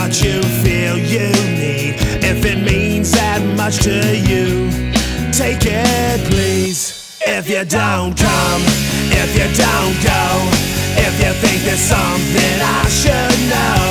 what you feel you need. If it means that much to you, take it please. If you don't come, if you don't go, if you think there's something I should know,